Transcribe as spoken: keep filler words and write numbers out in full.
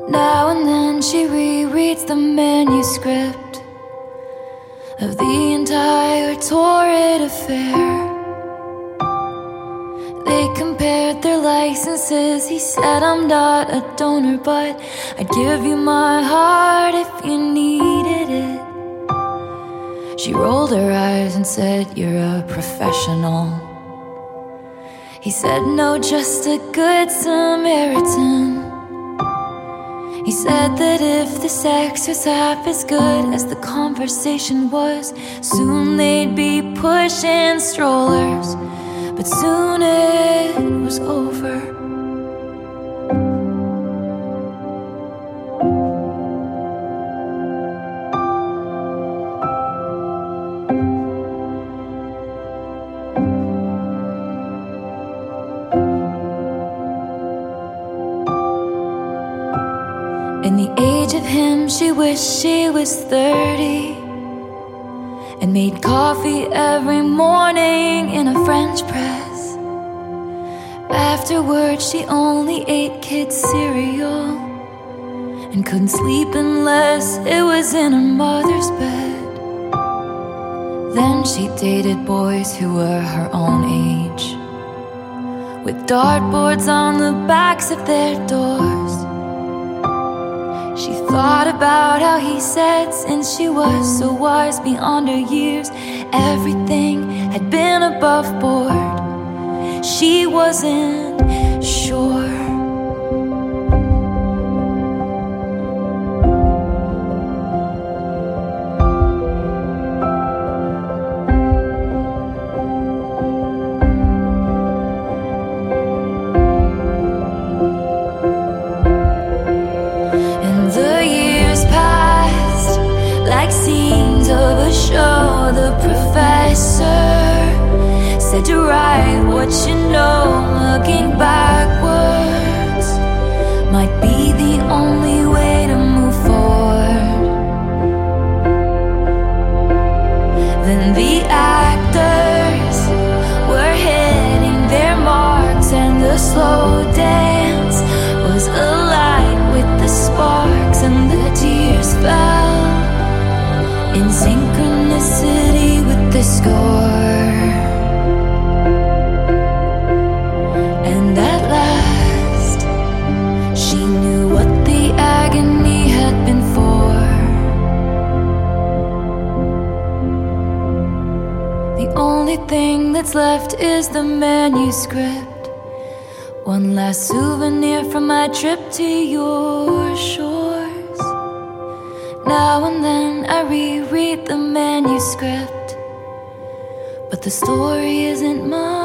Now and then she rereads the manuscript of the entire torrid affair. They compared their licenses. He said, I'm not a donor, but I'd give you my heart if you needed it. She rolled her eyes and said, you're a professional. He said, no, just a good Samaritan. He said that if the sex was half as good as the conversation was, soon they'd be pushing strollers. But soon it was over. In the age of him, she wished she was thirty and made coffee every morning in a French press. Afterwards, she only ate kids' cereal and couldn't sleep unless it was in her mother's bed. Then she dated boys who were her own age, with dartboards on the backs of their doors. She thought about how he said, since she was so wise beyond her years, everything had been above board. She wasn't sure. Of a show, the professor said to write what you know. Looking backwards might be the only way to move forward. Then the actors were hitting their marks, and the slow dance was alight with the sparks, and the tears fell in synchronicity with the score. And at last, she knew what the agony had been for. The only thing that's left is the manuscript, one last souvenir from my trip to your shores. Now and then I reread the manuscript, but the story isn't mine.